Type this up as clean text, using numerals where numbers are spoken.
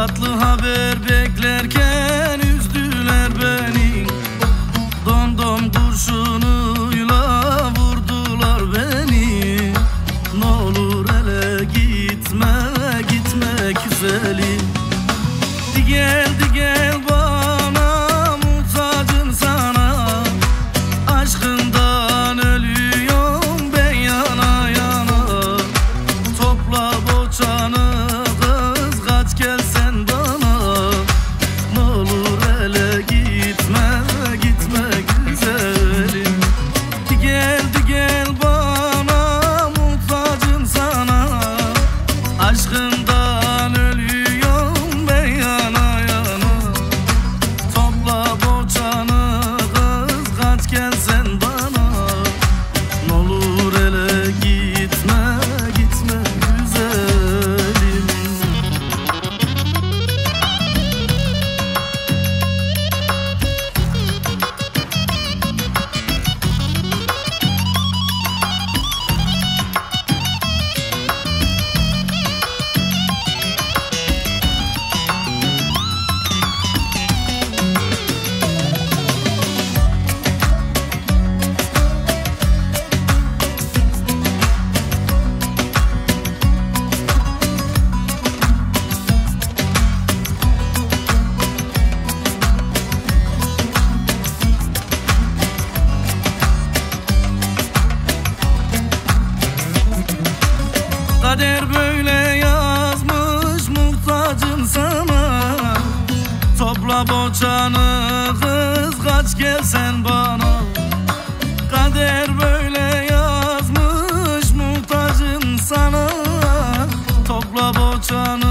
Tatlı haber beklerken üzdüler beni. Dondom kurşunuyla vurdular beni. N'olur hele gitme, gitme güzelim. Gel bana, muhtacım sana. Aşkından ölüyorum ben yana yana. Topla boçanı kız, kaç gel sen bana. N'olur hele gitme, gitme güzelim. Gel bana, muhtacım sana. Aşkından ölüyorum ben yana yana. Topla boçanı kız, kaç gel sen bana. N'olur hele gitme, gitme güzelim. Kader böyle yazmış, muhtacım sana. Topla boçanı kız, kaç gel sen bana. Kader böyle yazmış, muhtacım sana. Topla boçanı